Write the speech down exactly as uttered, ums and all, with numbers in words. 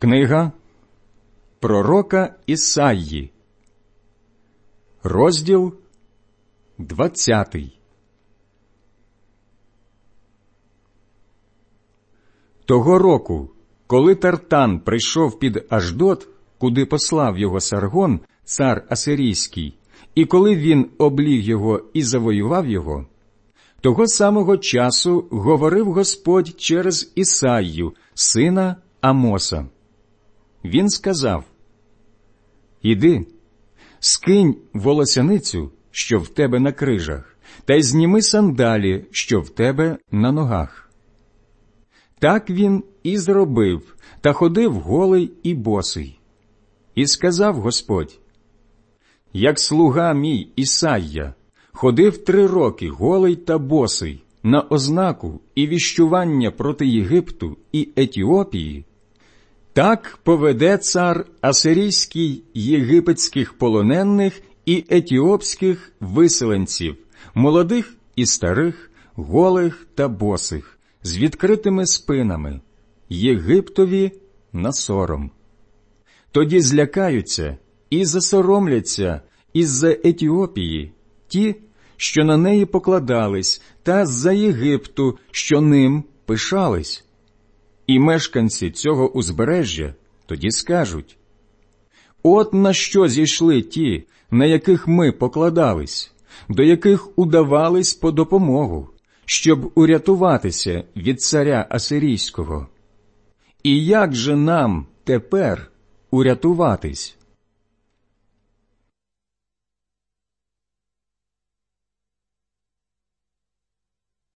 Книга пророка Ісаї, розділ двадцятий. Того року, коли Тартан прийшов під Ашдод, куди послав його Саргон, цар Асирійський, і коли він обліг його і завоював його, того самого часу говорив Господь через Ісаїю, сина Амоса. Він сказав: «Іди, скинь волосяницю, що в тебе на крижах, та й зніми сандалі, що в тебе на ногах». Так він і зробив, та ходив голий і босий. І сказав Господь: «Як слуга мій Ісайя ходив три роки голий та босий на ознаку і віщування проти Єгипту і Етіопії, так поведе цар Асирійський єгипетських полонених і етіопських виселенців, молодих і старих, голих та босих, з відкритими спинами, Єгиптові на сором. Тоді злякаються і засоромляться із-за Етіопії ті, що на неї покладались, та з-за Єгипту, що ним пишались. І мешканці цього узбережжя тоді скажуть: «От на що зійшли ті, на яких ми покладались, до яких удавались по допомогу, щоб урятуватися від царя Асирійського. І як же нам тепер урятуватись?»